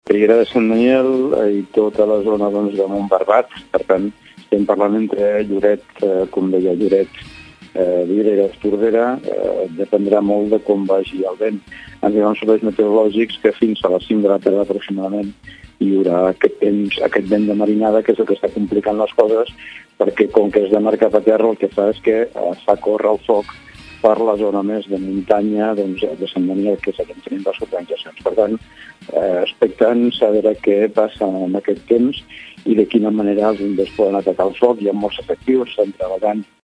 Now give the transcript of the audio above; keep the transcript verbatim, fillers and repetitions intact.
Riera de Sant Daniel i tota la zona doncs, de Montbarbat. Per tant, estem parlant entre Lloret, eh, com deia Lloret, eh, Vidreres, Tordera, eh, dependrà molt de com vagi el vent. Ens hi ha uns serveis meteorològics que fins a les cinc de la tarda aproximadament hi haurà aquest, temps, aquest vent de marinada, que és el que està complicant les coses, perquè com que és de mar cap a terra, el que fa és que eh, fa córrer el foc per la zona més de muntanya doncs, de Sant Daniel, que és el que tenim les organitzacions. Per tant, eh, expectants a veure què passa en aquest temps i de quina manera els bombers poden atacar el foc. Hi ha molts efectius, estan treballant